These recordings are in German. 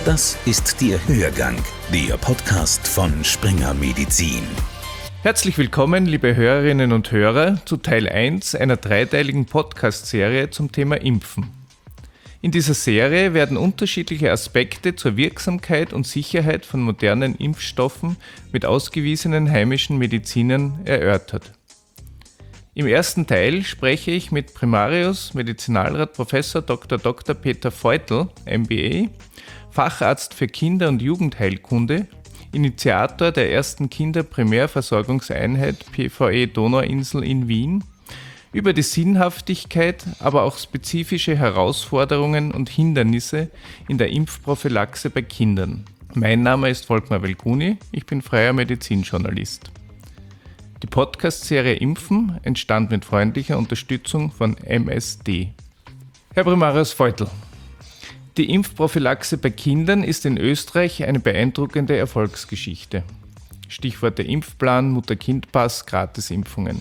Das ist der Hörgang, der Podcast von Springer Medizin. Herzlich willkommen, liebe Hörerinnen und Hörer, zu Teil 1 einer dreiteiligen Podcast-Serie zum Thema Impfen. In dieser Serie werden unterschiedliche Aspekte zur Wirksamkeit und Sicherheit von modernen Impfstoffen mit ausgewiesenen heimischen Medizinern erörtert. Im ersten Teil spreche ich mit Primarius Medizinalrat Prof. Dr. Peter Feutl, MBA, Facharzt für Kinder- und Jugendheilkunde, Initiator der ersten Kinderprimärversorgungseinheit PVE Donauinsel in Wien, über die Sinnhaftigkeit, aber auch spezifische Herausforderungen und Hindernisse in der Impfprophylaxe bei Kindern. Mein Name ist Volkmar Velguni, ich bin freier Medizinjournalist. Die Podcast-Serie Impfen entstand mit freundlicher Unterstützung von MSD. Herr Primarius Feutl, die Impfprophylaxe bei Kindern ist in Österreich eine beeindruckende Erfolgsgeschichte. Stichworte Impfplan, Mutter-Kind-Pass, Gratisimpfungen.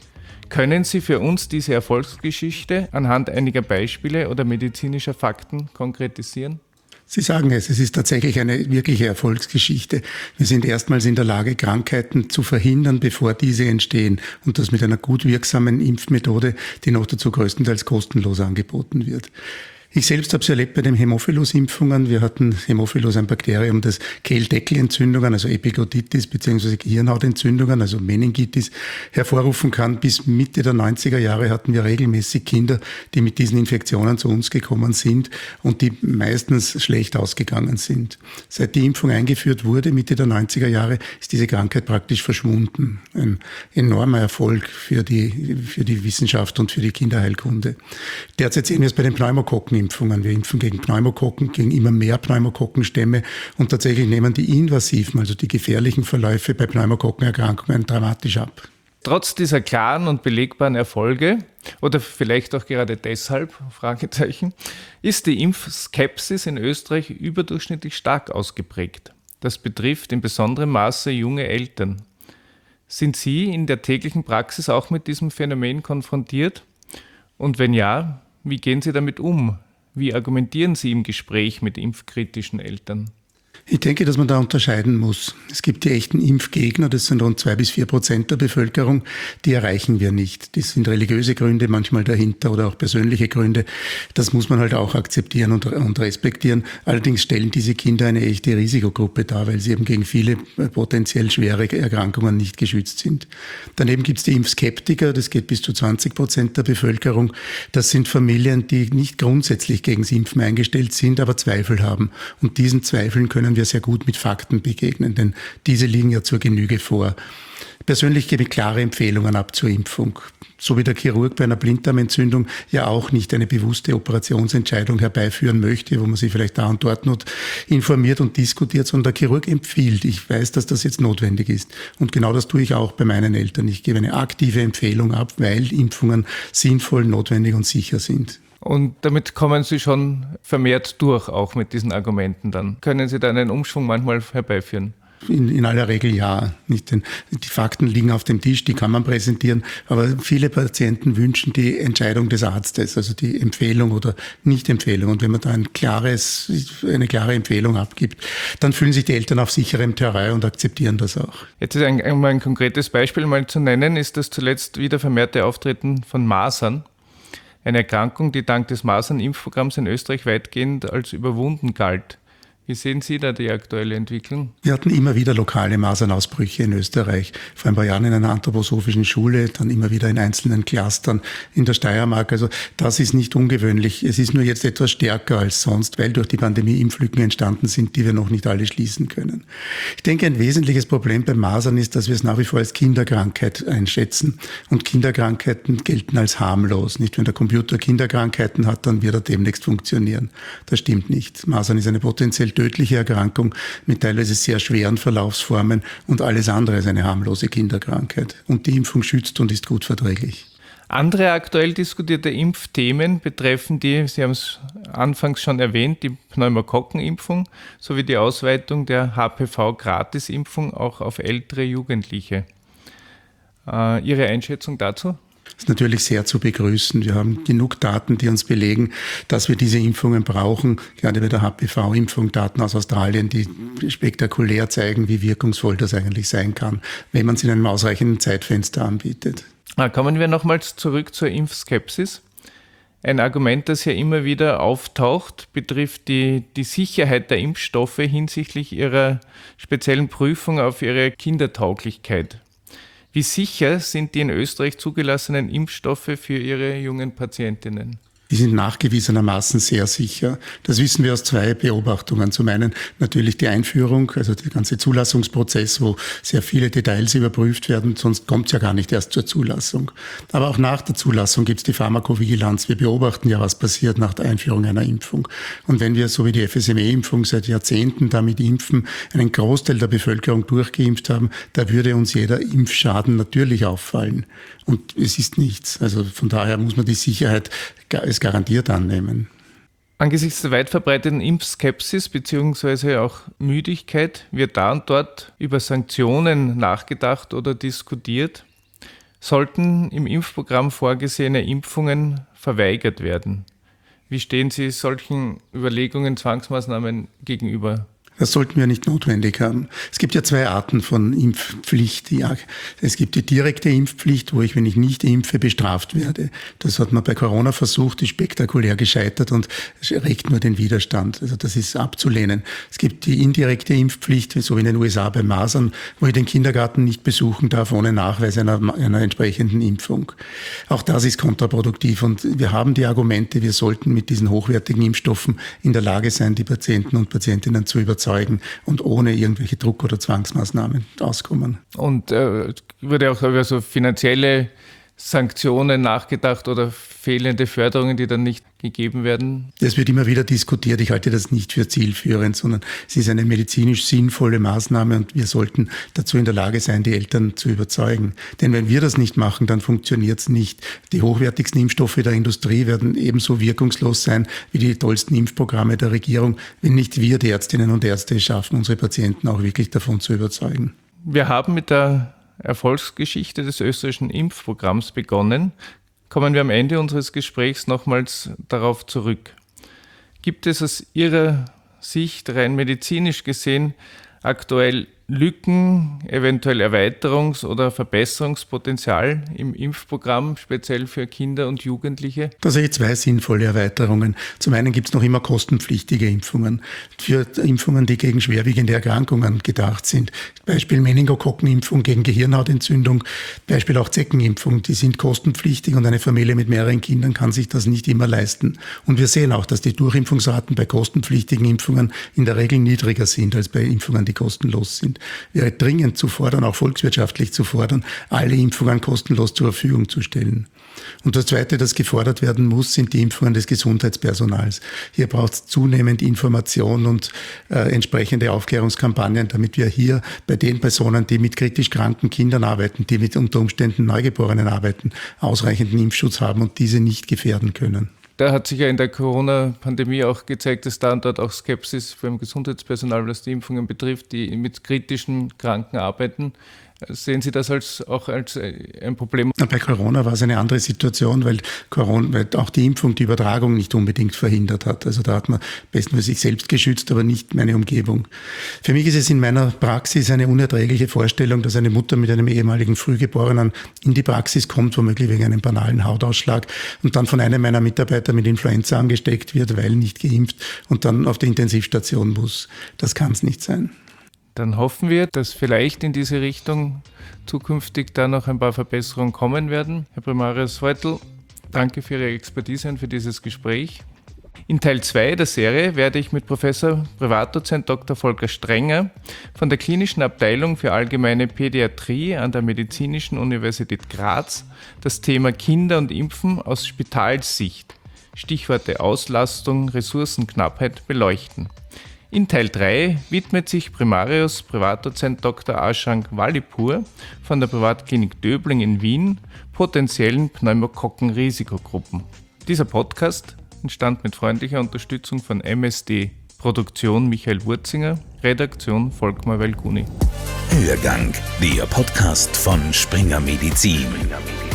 Können Sie für uns diese Erfolgsgeschichte anhand einiger Beispiele oder medizinischer Fakten konkretisieren? Sie sagen es ist tatsächlich eine wirkliche Erfolgsgeschichte. Wir sind erstmals in der Lage, Krankheiten zu verhindern, bevor diese entstehen. Und das mit einer gut wirksamen Impfmethode, die noch dazu größtenteils kostenlos angeboten wird. Ich selbst habe es erlebt bei den Hämophilus-Impfungen. Wir hatten Hämophilus, ein Bakterium, das Kehldeckelentzündungen, also Epiglottitis bzw. Gehirnhautentzündungen, also Meningitis, hervorrufen kann. Bis Mitte der 90er Jahre hatten wir regelmäßig Kinder, die mit diesen Infektionen zu uns gekommen sind und die meistens schlecht ausgegangen sind. Seit die Impfung eingeführt wurde, Mitte der 90er Jahre, ist diese Krankheit praktisch verschwunden. Ein enormer Erfolg für die Wissenschaft und für die Kinderheilkunde. Derzeit sehen wir es bei den Pneumokokken. Wir impfen gegen Pneumokokken, gegen immer mehr Pneumokokkenstämme und tatsächlich nehmen die invasiven, also die gefährlichen Verläufe bei Pneumokokkenerkrankungen dramatisch ab. Trotz dieser klaren und belegbaren Erfolge, oder vielleicht auch gerade deshalb, Fragezeichen, ist die Impfskepsis in Österreich überdurchschnittlich stark ausgeprägt. Das betrifft in besonderem Maße junge Eltern. Sind Sie in der täglichen Praxis auch mit diesem Phänomen konfrontiert? Und wenn ja, wie gehen Sie damit um? Wie argumentieren Sie im Gespräch mit impfkritischen Eltern? Ich denke, dass man da unterscheiden muss. Es gibt die echten Impfgegner, das sind rund 2-4% der Bevölkerung, die erreichen wir nicht. Das sind religiöse Gründe manchmal dahinter oder auch persönliche Gründe. Das muss man halt auch akzeptieren und respektieren. Allerdings stellen diese Kinder eine echte Risikogruppe dar, weil sie eben gegen viele potenziell schwere Erkrankungen nicht geschützt sind. Daneben gibt es die Impfskeptiker, das geht bis zu 20% der Bevölkerung. Das sind Familien, die nicht grundsätzlich gegen das Impfen eingestellt sind, aber Zweifel haben. Und diesen Zweifeln können wir sehr gut mit Fakten begegnen, denn diese liegen ja zur Genüge vor. Persönlich gebe ich klare Empfehlungen ab zur Impfung. So wie der Chirurg bei einer Blinddarmentzündung ja auch nicht eine bewusste Operationsentscheidung herbeiführen möchte, wo man sich vielleicht da und dort noch informiert und diskutiert, sondern der Chirurg empfiehlt. Ich weiß, dass das jetzt notwendig ist. Und genau das tue ich auch bei meinen Eltern. Ich gebe eine aktive Empfehlung ab, weil Impfungen sinnvoll, notwendig und sicher sind. Und damit kommen Sie schon vermehrt durch, auch mit diesen Argumenten dann. Können Sie da einen Umschwung manchmal herbeiführen? In aller Regel ja. Nicht, denn die Fakten liegen auf dem Tisch, die kann man präsentieren, aber viele Patienten wünschen die Entscheidung des Arztes, also die Empfehlung oder Nicht-Empfehlung. Und wenn man da eine klare Empfehlung abgibt, dann fühlen sich die Eltern auf sicherem Terrain und akzeptieren das auch. Jetzt ist ein konkretes Beispiel mal zu nennen, ist das zuletzt wieder vermehrte Auftreten von Masern. Eine Erkrankung, die dank des Masern-Impfprogramms in Österreich weitgehend als überwunden galt. Wie sehen Sie da die aktuelle Entwicklung? Wir hatten immer wieder lokale Masernausbrüche in Österreich. Vor ein paar Jahren in einer anthroposophischen Schule, dann immer wieder in einzelnen Clustern in der Steiermark. Also das ist nicht ungewöhnlich. Es ist nur jetzt etwas stärker als sonst, weil durch die Pandemie Impflücken entstanden sind, die wir noch nicht alle schließen können. Ich denke, ein wesentliches Problem bei Masern ist, dass wir es nach wie vor als Kinderkrankheit einschätzen. Und Kinderkrankheiten gelten als harmlos. Nicht, wenn der Computer Kinderkrankheiten hat, dann wird er demnächst funktionieren. Das stimmt nicht. Masern ist eine potenziell tödliche Erkrankung mit teilweise sehr schweren Verlaufsformen und alles andere als eine harmlose Kinderkrankheit. Und die Impfung schützt und ist gut verträglich. Andere aktuell diskutierte Impfthemen betreffen die, Sie haben es anfangs schon erwähnt, die Pneumokokkenimpfung sowie die Ausweitung der HPV-Gratisimpfung auch auf ältere Jugendliche. Ihre Einschätzung dazu? Das ist natürlich sehr zu begrüßen. Wir haben genug Daten, die uns belegen, dass wir diese Impfungen brauchen. Gerade bei der HPV-Impfung, Daten aus Australien, die spektakulär zeigen, wie wirkungsvoll das eigentlich sein kann, wenn man es in einem ausreichenden Zeitfenster anbietet. Kommen wir nochmals zurück zur Impfskepsis. Ein Argument, das ja immer wieder auftaucht, betrifft die Sicherheit der Impfstoffe hinsichtlich ihrer speziellen Prüfung auf ihre Kindertauglichkeit. Wie sicher sind die in Österreich zugelassenen Impfstoffe für Ihre jungen Patientinnen? Die sind nachgewiesenermaßen sehr sicher. Das wissen wir aus 2 Beobachtungen. Zum einen natürlich die Einführung, also der ganze Zulassungsprozess, wo sehr viele Details überprüft werden, sonst kommt es ja gar nicht erst zur Zulassung. Aber auch nach der Zulassung gibt es die Pharmakovigilanz. Wir beobachten ja, was passiert nach der Einführung einer Impfung. Und wenn wir, so wie die FSME-Impfung seit Jahrzehnten damit impfen, einen Großteil der Bevölkerung durchgeimpft haben, da würde uns jeder Impfschaden natürlich auffallen. Und es ist nichts. Also von daher muss man die Sicherheit es garantiert annehmen. Angesichts der weit verbreiteten Impfskepsis bzw. auch Müdigkeit wird da und dort über Sanktionen nachgedacht oder diskutiert. Sollten im Impfprogramm vorgesehene Impfungen verweigert werden? Wie stehen Sie solchen Überlegungen, Zwangsmaßnahmen gegenüber? Das sollten wir nicht notwendig haben. Es gibt ja 2 Arten von Impfpflicht. Es gibt die direkte Impfpflicht, wo ich, wenn ich nicht impfe, bestraft werde. Das hat man bei Corona versucht, ist spektakulär gescheitert und regt nur den Widerstand. Also das ist abzulehnen. Es gibt die indirekte Impfpflicht, so wie in den USA bei Masern, wo ich den Kindergarten nicht besuchen darf ohne Nachweis einer entsprechenden Impfung. Auch das ist kontraproduktiv und wir haben die Argumente, wir sollten mit diesen hochwertigen Impfstoffen in der Lage sein, die Patienten und Patientinnen zu überzeugen und ohne irgendwelche Druck- oder Zwangsmaßnahmen auskommen. Und wurde auch über so finanzielle Sanktionen nachgedacht oder fehlende Förderungen, die dann nicht gegeben werden? Das wird immer wieder diskutiert. Ich halte das nicht für zielführend, sondern es ist eine medizinisch sinnvolle Maßnahme und wir sollten dazu in der Lage sein, die Eltern zu überzeugen. Denn wenn wir das nicht machen, dann funktioniert es nicht. Die hochwertigsten Impfstoffe der Industrie werden ebenso wirkungslos sein wie die tollsten Impfprogramme der Regierung, wenn nicht wir, die Ärztinnen und Ärzte, es schaffen, unsere Patienten auch wirklich davon zu überzeugen. Wir haben mit der Erfolgsgeschichte des österreichischen Impfprogramms begonnen. Kommen wir am Ende unseres Gesprächs nochmals darauf zurück. Gibt es aus Ihrer Sicht rein medizinisch gesehen aktuell Lücken, eventuell Erweiterungs- oder Verbesserungspotenzial im Impfprogramm, speziell für Kinder und Jugendliche? Da sehe ich 2 sinnvolle Erweiterungen. Zum einen gibt es noch immer kostenpflichtige Impfungen für Impfungen, die gegen schwerwiegende Erkrankungen gedacht sind. Beispiel Meningokokkenimpfung gegen Gehirnhautentzündung, Beispiel auch Zeckenimpfung, die sind kostenpflichtig und eine Familie mit mehreren Kindern kann sich das nicht immer leisten. Und wir sehen auch, dass die Durchimpfungsraten bei kostenpflichtigen Impfungen in der Regel niedriger sind als bei Impfungen, die kostenlos sind. Wäre dringend zu fordern, auch volkswirtschaftlich zu fordern, alle Impfungen kostenlos zur Verfügung zu stellen. Und das Zweite, das gefordert werden muss, sind die Impfungen des Gesundheitspersonals. Hier braucht es zunehmend Information und entsprechende Aufklärungskampagnen, damit wir hier bei den Personen, die mit kritisch kranken Kindern arbeiten, die mit unter Umständen Neugeborenen arbeiten, ausreichenden Impfschutz haben und diese nicht gefährden können. Da hat sich ja in der Corona-Pandemie auch gezeigt, dass da und dort auch Skepsis beim Gesundheitspersonal, was die Impfungen betrifft, die mit kritischen Kranken arbeiten. Sehen Sie das auch als ein Problem? Bei Corona war es eine andere Situation, weil auch die Impfung die Übertragung nicht unbedingt verhindert hat. Also da hat man bestens sich selbst geschützt, aber nicht meine Umgebung. Für mich ist es in meiner Praxis eine unerträgliche Vorstellung, dass eine Mutter mit einem ehemaligen Frühgeborenen in die Praxis kommt, womöglich wegen einem banalen Hautausschlag und dann von einem meiner Mitarbeiter mit Influenza angesteckt wird, weil nicht geimpft und dann auf die Intensivstation muss. Das kann es nicht sein. Dann hoffen wir, dass vielleicht in diese Richtung zukünftig da noch ein paar Verbesserungen kommen werden. Herr Primarius Reutel, danke für Ihre Expertise und für dieses Gespräch. In Teil 2 der Serie werde ich mit Professor Privatdozent Dr. Volker Strenger von der Klinischen Abteilung für Allgemeine Pädiatrie an der Medizinischen Universität Graz das Thema Kinder und Impfen aus Spitalssicht, Stichworte Auslastung, Ressourcenknappheit, beleuchten. In Teil 3 widmet sich Primarius Privatdozent Dr. Ashank Wallipur von der Privatklinik Döbling in Wien potenziellen Pneumokokken-Risikogruppen. Dieser Podcast entstand mit freundlicher Unterstützung von MSD, Produktion Michael Wurzinger, Redaktion Volkmar Welguni. Hörgang, der Podcast von Springer Medizin.